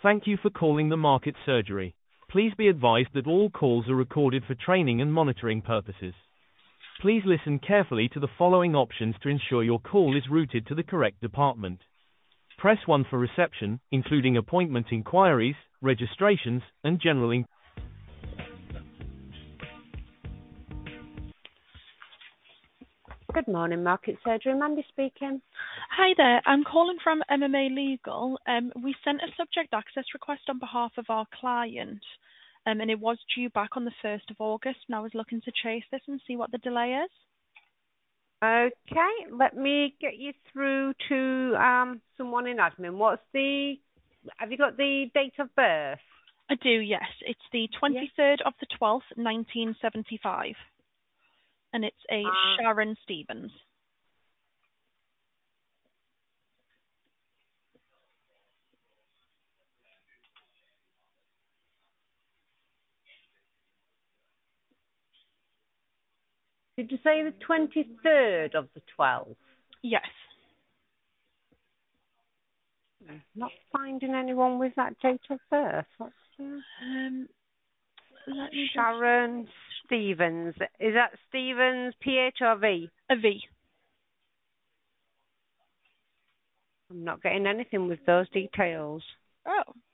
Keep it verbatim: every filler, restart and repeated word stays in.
Thank you for calling the Market Surgery. Please be advised that all calls are recorded for training and monitoring purposes. Please listen carefully to the following options to ensure your call is routed to the correct department. Press one for reception, including appointment inquiries, registrations, and general inquiries. Good morning, Market Surgery. Mandy speaking. Hi there. I'm calling from M M A Legal. Um, we sent a subject access request on behalf of our client, um, and it was due back on the first of August, and I was looking to chase this and see what the delay is. Okay, let me get you through to um, someone in admin. What's the, have you got the date of birth? I do, yes. It's the twenty-third of the twelfth, nineteen seventy-five. And it's a Uh, Sharon Stevens. Did you say the twenty-third of the twelfth? Yes. Not finding anyone with that date of birth. What's the... Um, let me Sharon just... Stevens. Is that Stevens, P H or V? A V. I'm not getting anything with those details. Oh,